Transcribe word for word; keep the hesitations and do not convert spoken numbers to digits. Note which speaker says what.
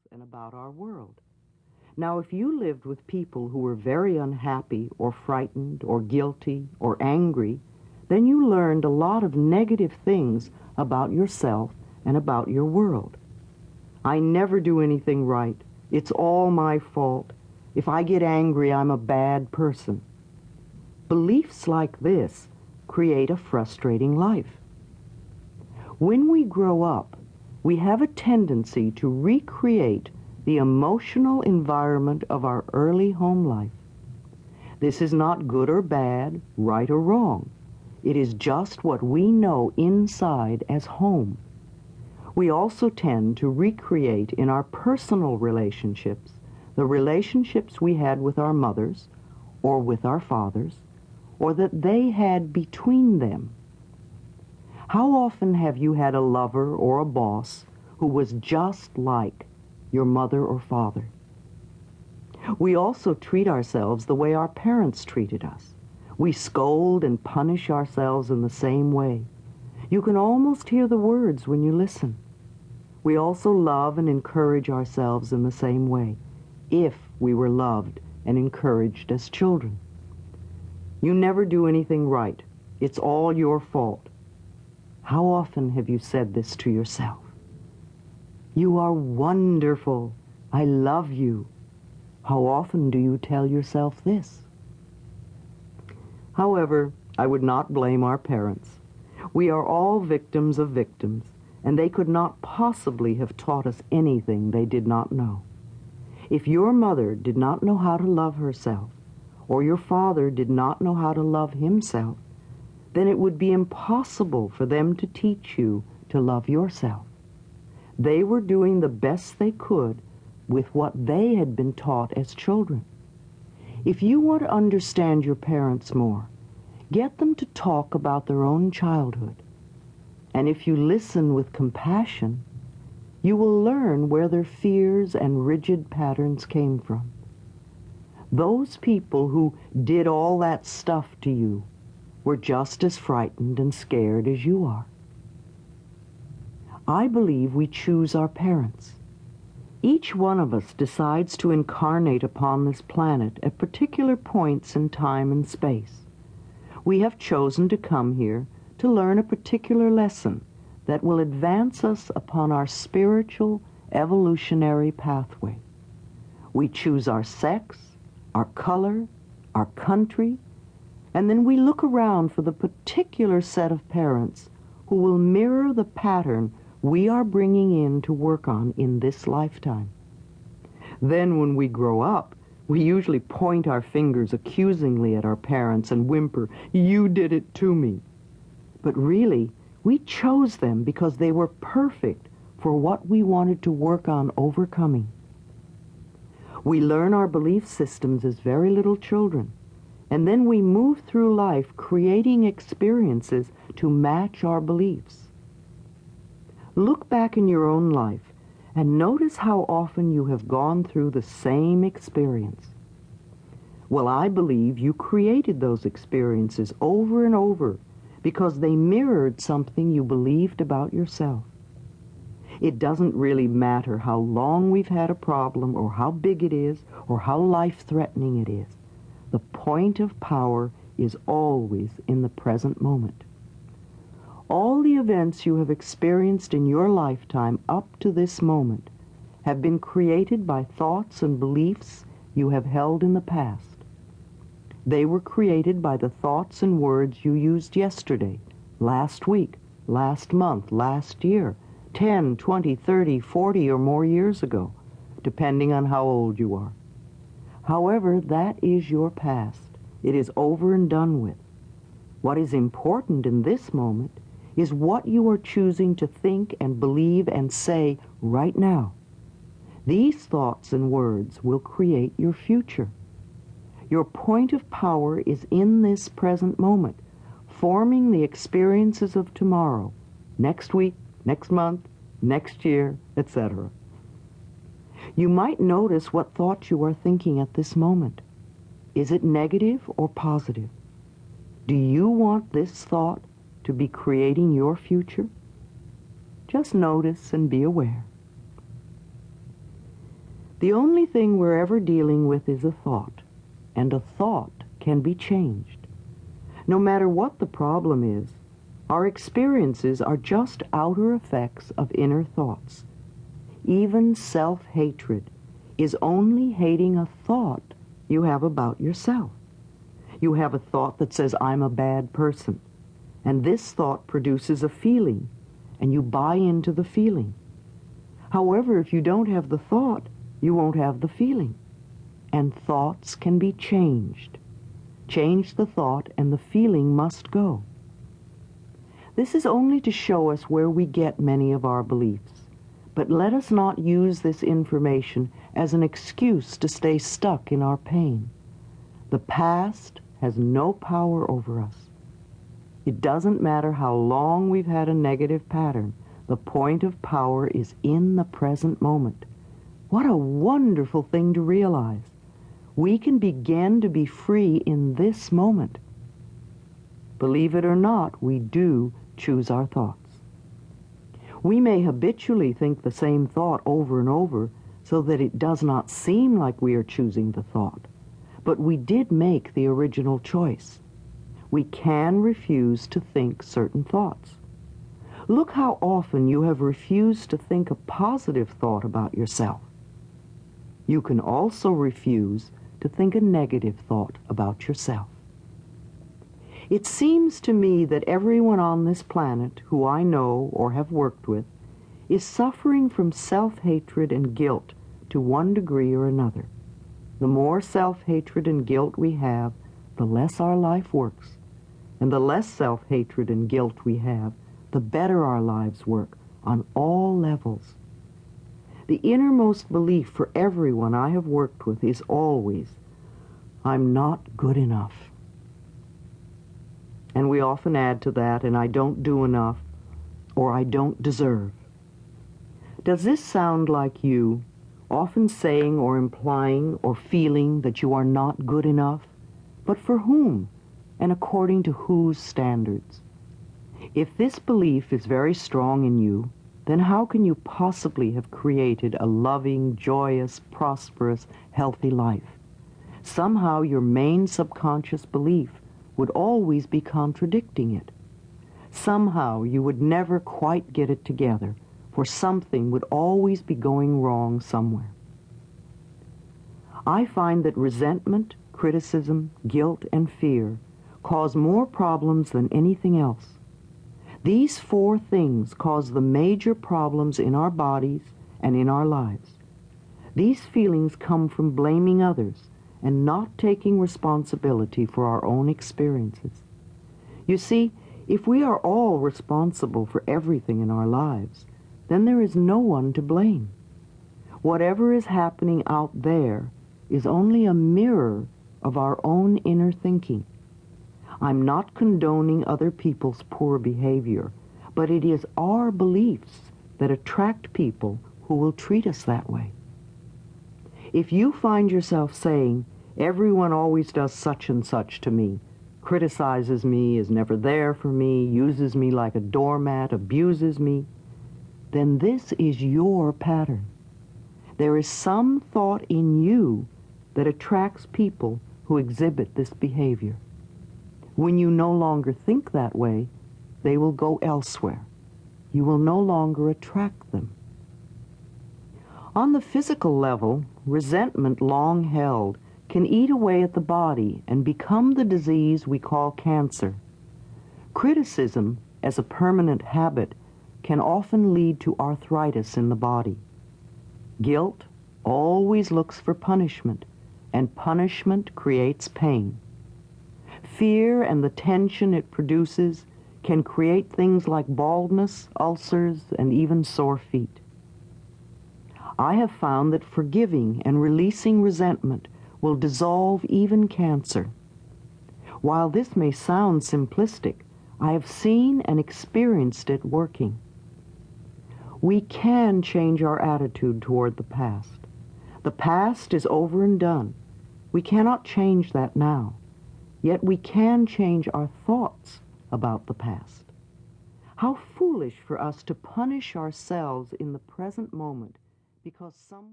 Speaker 1: and about our world. Now, if you lived with people who were very unhappy or frightened or guilty or angry, then you learned a lot of negative things about yourself and about your world. I never do anything right. It's all my fault. If I get angry, I'm a bad person. Beliefs like this create a frustrating life. When we grow up, we have a tendency to recreate the emotional environment of our early home life. This is not good or bad, right or wrong. It is just what we know inside as home. We also tend to recreate in our personal relationships the relationships we had with our mothers or with our fathers, or that they had between them. How often have you had a lover or a boss who was just like your mother or father? We also treat ourselves the way our parents treated us. We scold and punish ourselves in the same way. You can almost hear the words when you listen. We also love and encourage ourselves in the same way, if we were loved and encouraged as children. You never do anything right. It's all your fault. How often have you said this to yourself? You are wonderful. I love you. How often do you tell yourself this? However, I would not blame our parents. We are all victims of victims, and they could not possibly have taught us anything they did not know. If your mother did not know how to love herself, or your father did not know how to love himself, then it would be impossible for them to teach you to love yourself. They were doing the best they could with what they had been taught as children. If you want to understand your parents more, get them to talk about their own childhood. And if you listen with compassion, you will learn where their fears and rigid patterns came from. Those people who did all that stuff to you were just as frightened and scared as you are. I believe we choose our parents. Each one of us decides to incarnate upon this planet at particular points in time and space. We have chosen to come here to learn a particular lesson that will advance us upon our spiritual evolutionary pathway. We choose our sex, our color, our country, and then we look around for the particular set of parents who will mirror the pattern we are bringing in to work on in this lifetime. Then when we grow up, we usually point our fingers accusingly at our parents and whimper, "You did it to me." But really, we chose them because they were perfect for what we wanted to work on overcoming. We learn our belief systems as very little children, and then we move through life creating experiences to match our beliefs. Look back in your own life and notice how often you have gone through the same experience. Well, I believe you created those experiences over and over because they mirrored something you believed about yourself. It doesn't really matter how long we've had a problem or how big it is or how life-threatening it is. The point of power is always in the present moment. All the events you have experienced in your lifetime up to this moment have been created by thoughts and beliefs you have held in the past. They were created by the thoughts and words you used yesterday, last week, last month, last year, ten, twenty, thirty, forty, or more years ago, depending on how old you are. However, that is your past. It is over and done with. What is important in this moment is what you are choosing to think and believe and say right now. These thoughts and words will create your future. Your point of power is in this present moment, forming the experiences of tomorrow, next week, next month, next year, et cetera. You might notice what thoughts you are thinking at this moment. Is it negative or positive? Do you want this thought to be creating your future? Just notice and be aware. The only thing we're ever dealing with is a thought, and a thought can be changed. No matter what the problem is, our experiences are just outer effects of inner thoughts. Even self-hatred is only hating a thought you have about yourself. You have a thought that says, I'm a bad person, and this thought produces a feeling, and you buy into the feeling. However, if you don't have the thought, you won't have the feeling. And thoughts can be changed. Change the thought, and the feeling must go. This is only to show us where we get many of our beliefs. But let us not use this information as an excuse to stay stuck in our pain. The past has no power over us. It doesn't matter how long we've had a negative pattern. The point of power is in the present moment. What a wonderful thing to realize. We can begin to be free in this moment. Believe it or not, we do choose our thoughts. We may habitually think the same thought over and over so that it does not seem like we are choosing the thought. But we did make the original choice. We can refuse to think certain thoughts. Look how often you have refused to think a positive thought about yourself. You can also refuse to think a negative thought about yourself. It seems to me that everyone on this planet who I know or have worked with is suffering from self-hatred and guilt to one degree or another. The more self-hatred and guilt we have, the less our life works. And the less self-hatred and guilt we have, the better our lives work on all levels. The innermost belief for everyone I have worked with is always, I'm not good enough. And we often add to that, and I don't do enough, or I don't deserve. Does this sound like you, often saying or implying or feeling that you are not good enough? But for whom, and according to whose standards? If this belief is very strong in you, then how can you possibly have created a loving, joyous, prosperous, healthy life? Somehow your main subconscious belief would always be contradicting it. Somehow you would never quite get it together, for something would always be going wrong somewhere. I find that resentment, criticism, guilt, and fear cause more problems than anything else. These four things cause the major problems in our bodies and in our lives. These feelings come from blaming others and not taking responsibility for our own experiences. You see, if we are all responsible for everything in our lives, then there is no one to blame. Whatever is happening out there is only a mirror of our own inner thinking. I'm not condoning other people's poor behavior, but it is our beliefs that attract people who will treat us that way. If you find yourself saying, everyone always does such and such to me, criticizes me, is never there for me, uses me like a doormat, abuses me, then this is your pattern. There is some thought in you that attracts people who exhibit this behavior. When you no longer think that way, they will go elsewhere. You will no longer attract them. On the physical level, resentment long held can eat away at the body and become the disease we call cancer. Criticism, as a permanent habit, can often lead to arthritis in the body. Guilt always looks for punishment, and punishment creates pain. Fear and the tension it produces can create things like baldness, ulcers, and even sore feet. I have found that forgiving and releasing resentment will dissolve even cancer. While this may sound simplistic, I have seen and experienced it working. We can change our attitude toward the past. The past is over and done. We cannot change that now. Yet we can change our thoughts about the past. How foolish for us to punish ourselves in the present moment because some